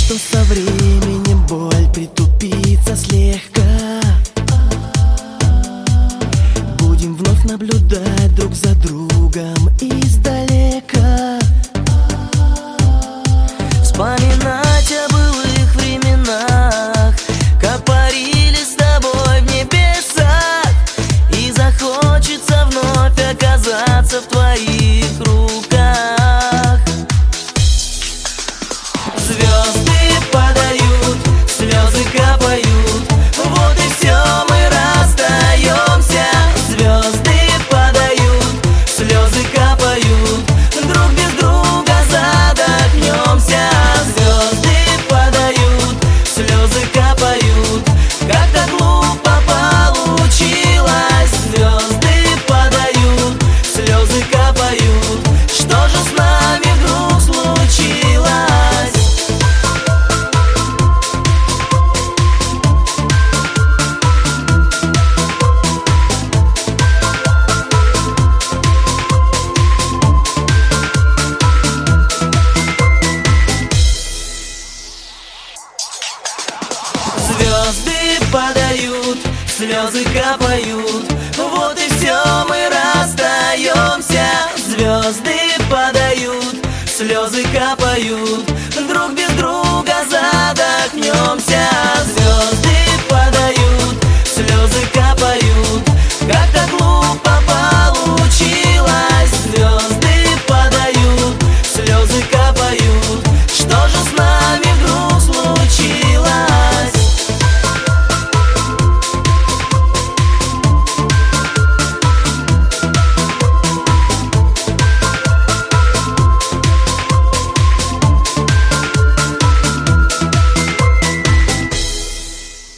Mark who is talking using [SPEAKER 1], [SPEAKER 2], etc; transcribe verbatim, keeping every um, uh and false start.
[SPEAKER 1] что со временем боль притупится слегка. Будем вновь наблюдать друг за другом издалека, вспоминать о былых временах, как парили с тобой в небесах. И захочется вновь оказаться в твоих руках. Звезды падают, слезы капают, вот и все, мы расстаемся. Звезды падают, слезы капают, друг без друга задохнемся. Звезды падают, слезы капают, как-то глупо получилось. Звезды падают, слезы капают, что же с нами вдруг случилось? Звезды падают, слезы капают, вот и все, мы расстаемся. Звезды падают, слезы капают, друг без друга задохнемся. Звезды падают.